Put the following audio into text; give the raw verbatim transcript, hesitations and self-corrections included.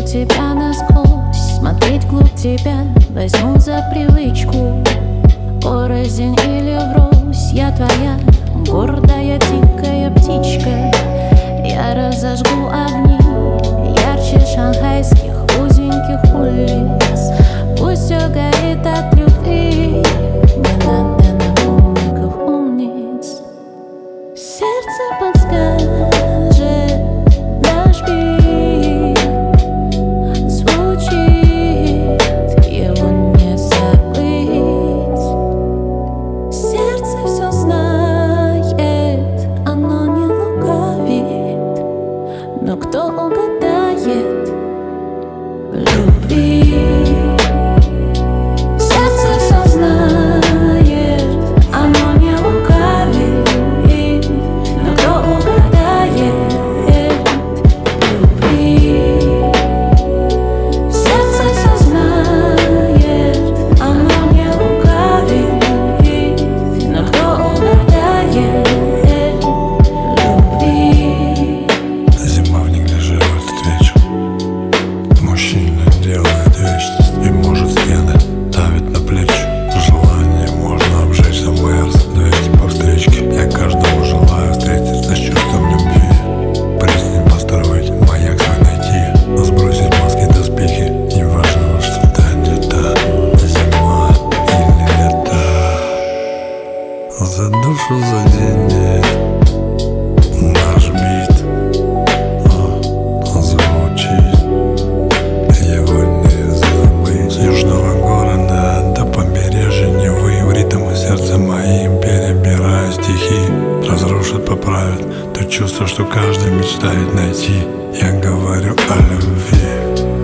тебя насквозь, смотреть вглубь тебя возьму за привычку. Порознь или врозь, я твоя гордая дикая птичка. Я разожгу огни ярче шанхайских узеньких улиц. Пусть все горит от любви, не надо нам умников умниц. Сердце подскажет наш бит, звучит, его не забыть. Сердце все знает, оно не лукавит, но кто угадает в любви? Сердце все знает, оно не лукавит, но кто угадает в любви? Сердце все знает, оно не лукавит, но кто угадает в любви? Зима в неглижирует встречу. Мужчина делает вечность и может стены давит на плечи. Желание можно обжечь за мэрс двести по встречке. Я каждому желаю встретиться с чувством любви. Пристань построить, маяк свой найти, сбросить маски, доспехи. Неважно, во что станет та зима или лето. За душу заденет наш бит, звучит, его не забыть. С южного города до побережья Невы в ритм и сердце моим перебирая стихи. Разрушат, поправят то чувство, что каждый мечтает найти. Я говорю о любви.